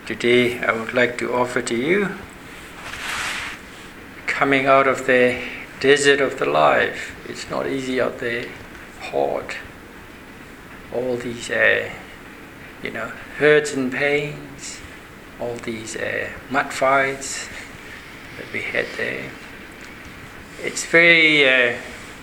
Today I would like to offer to you, coming out of the desert of the life. It's not easy out there, hard. All these, hurts and pains, all these mud fights that we had there. It's very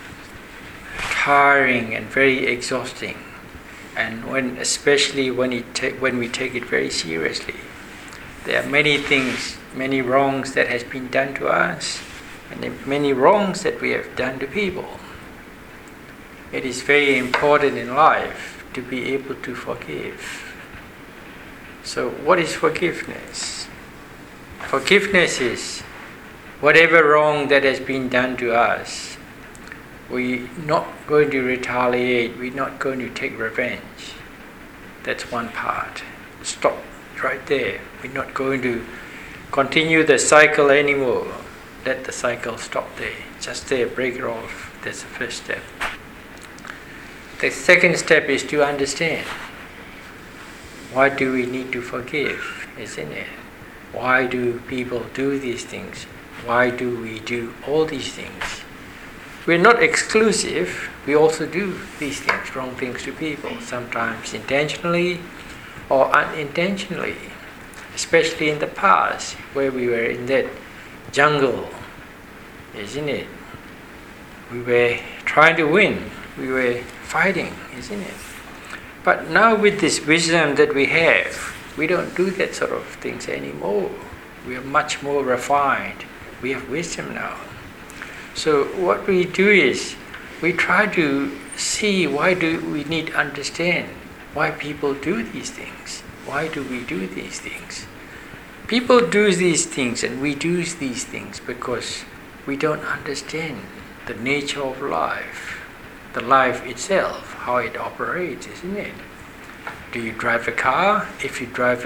tiring and very exhausting, and especially when we take it very seriously. There are many things, many wrongs that has been done to us, and many wrongs that we have done to people. It is very important in life to be able to forgive. So what is forgiveness? Forgiveness is whatever wrong that has been done to us, we're not going to retaliate, we're not going to take revenge. That's one part. Stop right there. We're not going to continue the cycle anymore. Let the cycle stop there. Just there, break it off. That's the first step. The second step is to understand. Why do we need to forgive, isn't it? Why do people do these things? Why do we do all these things? We're not exclusive. We also do these things, wrong things to people, sometimes intentionally or unintentionally, especially in the past where we were in that jungle, isn't it? We were trying to win, we were fighting, isn't it? But now with this wisdom that we have, we don't do that sort of things anymore. We are much more refined. We have wisdom now. So what we do is, we try to see why do we need to understand why people do these things. Why do we do these things? People do these things and we do these things because we don't understand the nature of life, the life itself, how it operates, isn't it? Do you drive a car? If you drive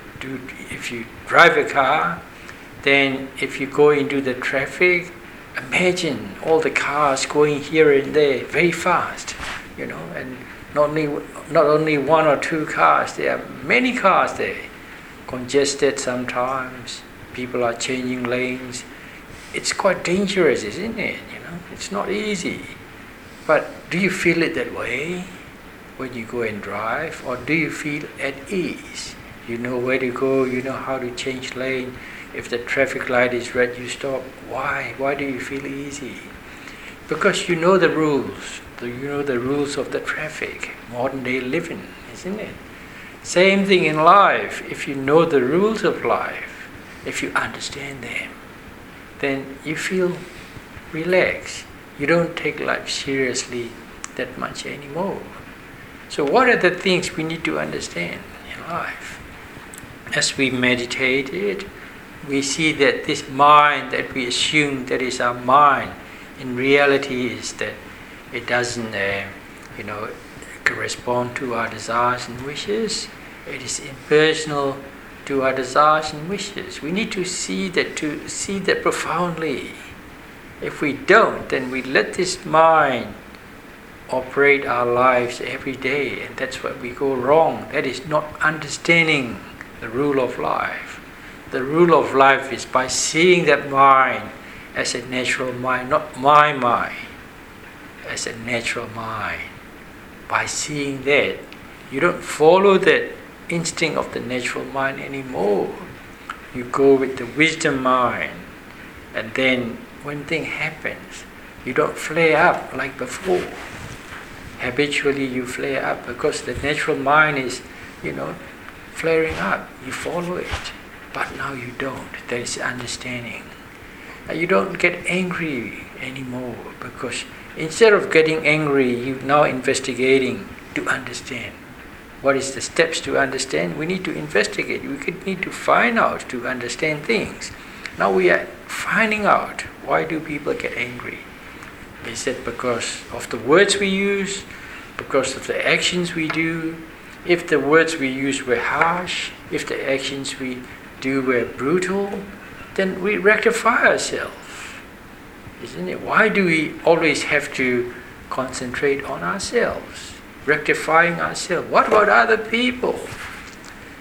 a car, then if you go into the traffic, imagine all the cars going here and there very fast, and not only one or two cars, there are many cars there, congested sometimes, people are changing lanes. It's quite dangerous, isn't it? It's not easy. But do you feel it that way when you go and drive, or do you feel at ease? You know where to go, you know how to change lane. If the traffic light is red, you stop. Why? Why do you feel easy? Because you know the rules. You know the rules of the traffic, modern day living, isn't it? Same thing in life. If you know the rules of life, if you understand them, then you feel relaxed. You don't take life seriously that much anymore. So what are the things we need to understand in life? As we meditate it, we see that this mind that we assume that is our mind, in reality is that it doesn't, correspond to our desires and wishes. It is impersonal to our desires and wishes. We need to see that profoundly. If we don't, then we let this mind operate our lives every day, and that's where we go wrong. That is not understanding the rule of life. The rule of life is by seeing that mind as a natural mind, not my mind, as a natural mind. By seeing that, you don't follow that instinct of the natural mind anymore. You go with the wisdom mind, and then when thing happens, you don't flare up like before. Habitually you flare up because the natural mind is, flaring up. You follow it. But now you don't. There is understanding. You don't get angry anymore because instead of getting angry, you're now investigating to understand. What is the steps to understand? We need to investigate. We need to find out to understand things. Now we are finding out, why do people get angry? Is it because of the words we use? Because of the actions we do? If the words we use were harsh, if the actions we do were brutal, then we rectify ourselves. Isn't it? Why do we always have to concentrate on ourselves, rectifying ourselves? What about other people?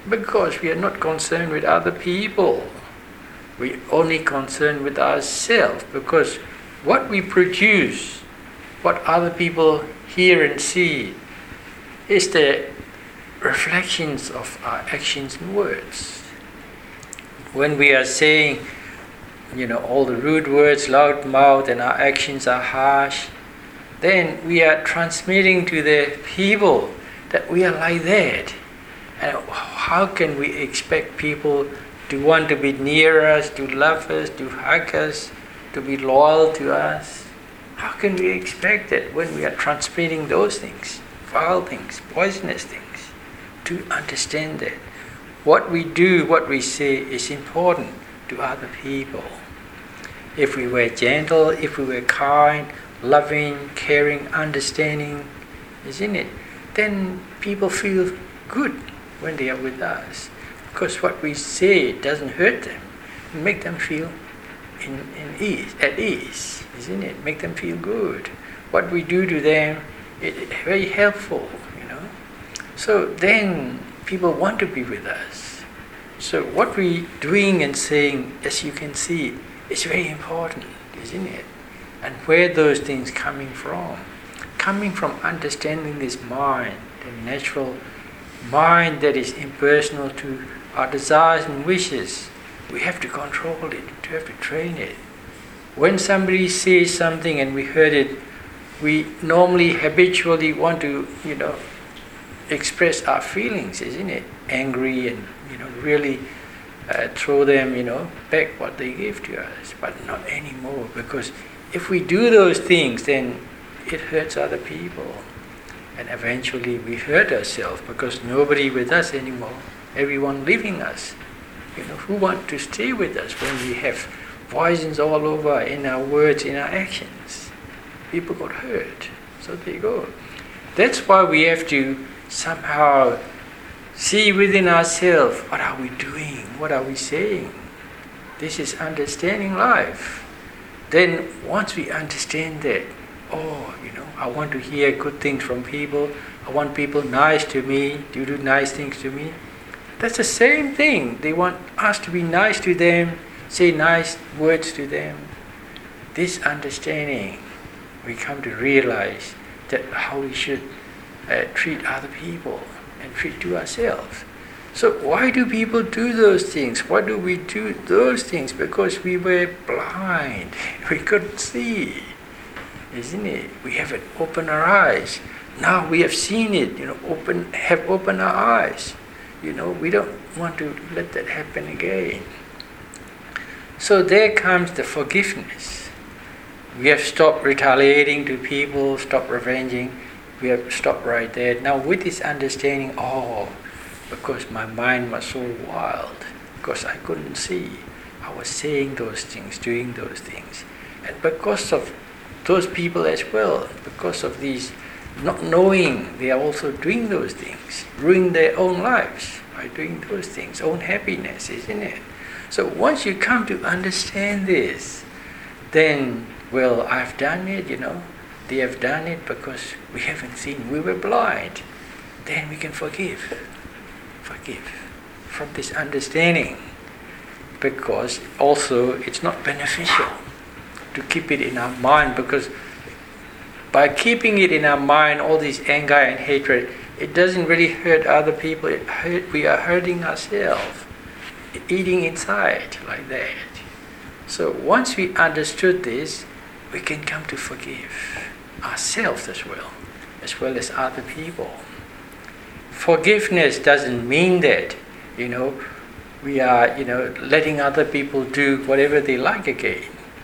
Because we are not concerned with other people. We're only concerned with ourselves, because what we produce, what other people hear and see, is the reflections of our actions and words. When we are saying, all the rude words, loud mouth, and our actions are harsh, then we are transmitting to the people that we are like that. And how can we expect people to want to be near us, to love us, to hug us, to be loyal to us? How can we expect that when we are transmitting those things, foul things, poisonous things? To understand that what we do, what we say is important to other people. If we were gentle, if we were kind, loving, caring, understanding, isn't it? Then people feel good when they are with us. Because what we say doesn't hurt them. It makes them feel at ease, isn't it? Make them feel good. What we do to them is very helpful, So then people want to be with us. So what we're doing and saying, as you can see, is very important, isn't it? And where those things coming from? Coming from understanding this mind, the natural mind that is impersonal to our desires and wishes. We have to control it, we have to train it. When somebody says something and we heard it, we normally habitually want to, express our feelings, isn't it? Angry and, really throw them, back what they give to us. But not anymore, because if we do those things, then it hurts other people. And eventually we hurt ourselves, because nobody with us anymore. Everyone leaving us. Who want to stay with us when we have poisons all over in our words, in our actions? People got hurt. So there you go. That's why we have to somehow see within ourselves, what are we doing? What are we saying? This is understanding life. Then once we understand that, I want to hear good things from people. I want people nice to me, to do nice things to me. That's the same thing. They want us to be nice to them, say nice words to them. This understanding, we come to realize that how we should treat other people and treat to ourselves. So why do people do those things? Why do we do those things? Because we were blind. We couldn't see. Isn't it? We haven't opened our eyes. Now we have seen it, have opened our eyes. We don't want to let that happen again. So there comes the forgiveness. We have stopped retaliating to people, stopped revenging. We have stopped right there. Now with this understanding, because my mind was so wild, because I couldn't see, I was saying those things, doing those things. And because of those people as well, because of these not knowing, they are also doing those things, ruining their own lives by doing those things, own happiness, isn't it? So once you come to understand this, then, I've done it, they have done it because we haven't seen, we were blind. Then we can forgive from this understanding, because also it's not beneficial to keep it in our mind, because by keeping it in our mind, all this anger and hatred, it doesn't really hurt other people. We are hurting ourselves, eating inside like that. So once we understood this, we can come to forgive ourselves as well as other people. Forgiveness doesn't mean that, we are, letting other people do whatever they like again.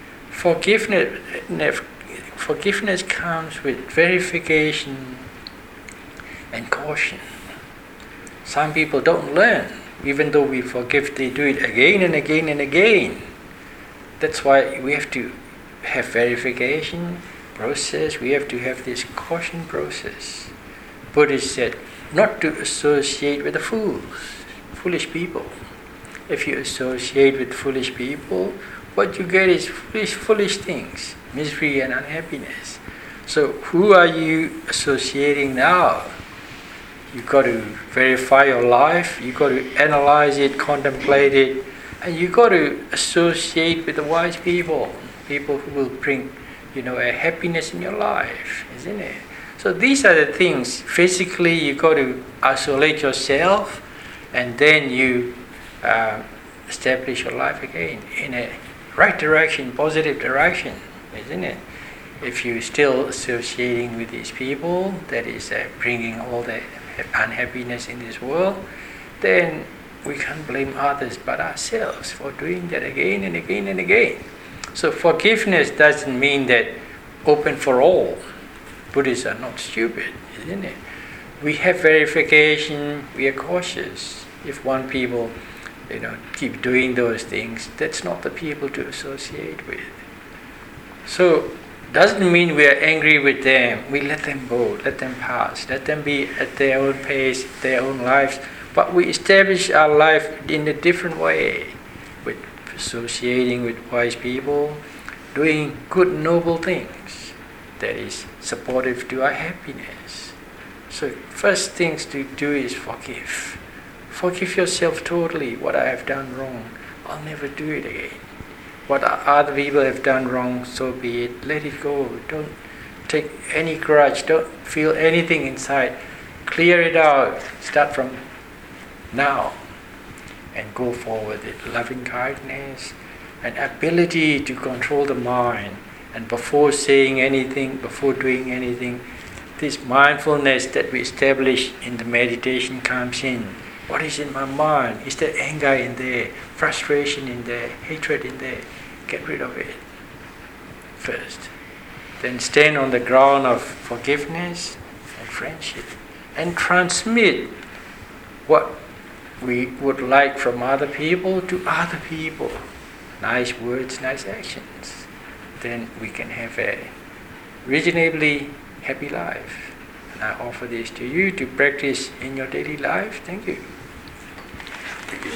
Forgiveness comes with verification and caution. Some people don't learn. Even though we forgive, they do it again and again and again. That's why we have to have verification process. We have to have this caution process. Buddha said not to associate with the foolish people. If you associate with foolish people, what you get is foolish things, misery and unhappiness. So who are you associating now? You got to verify your life. You got to analyze it, contemplate it, and you got to associate with the wise people, people who will bring, a happiness in your life, isn't it? So these are the things. Physically, you got to isolate yourself, and then you establish your life again in a right direction, positive direction, isn't it? If you're still associating with these people, that is bringing all the unhappiness in this world, then we can't blame others but ourselves for doing that again and again and again. So forgiveness doesn't mean that open for all. Buddhists are not stupid, isn't it? We have verification, we are cautious. If one people, keep doing those things, that's not the people to associate with. So doesn't mean we are angry with them. We let them go, let them pass, let them be at their own pace, their own lives. But we establish our life in a different way, with associating with wise people, doing good, noble things that is supportive to our happiness. So first things to do is forgive. Forgive yourself totally. What I have done wrong, I'll never do it again. What other people have done wrong, so be it. Let it go. Don't take any grudge. Don't feel anything inside. Clear it out. Start from now and go forward with loving kindness and ability to control the mind. And before saying anything, before doing anything, this mindfulness that we establish in the meditation comes in. What is in my mind? Is there anger in there? Frustration in there? Hatred in there? Get rid of it first. Then stand on the ground of forgiveness and friendship and transmit what we would like from other people to other people. Nice words, nice actions. Then we can have a reasonably happy life. And I offer this to you to practice in your daily life. Thank you.